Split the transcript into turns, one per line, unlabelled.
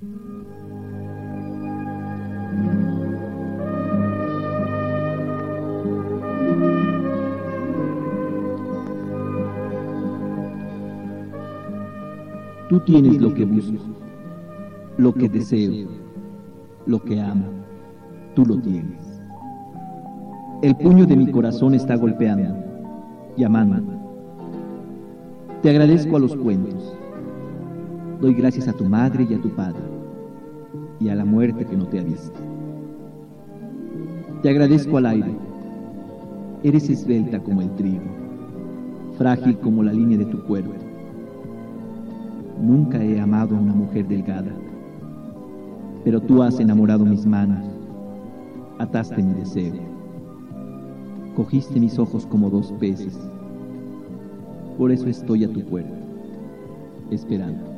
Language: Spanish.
Tú tienes lo que busco, lo que deseo, lo que amo. Tú lo tienes. El puño de mi corazón está golpeando, llamando. Te agradezco a los cuentos. Doy gracias a tu madre y a tu padre, y a la muerte que no te ha visto. Te agradezco al aire. Eres esbelta como el trigo, frágil como la línea de tu cuerpo. Nunca he amado a una mujer delgada, pero tú has enamorado mis manos, ataste mi deseo, cogiste mis ojos como dos peces. Por eso estoy a tu puerta, esperando.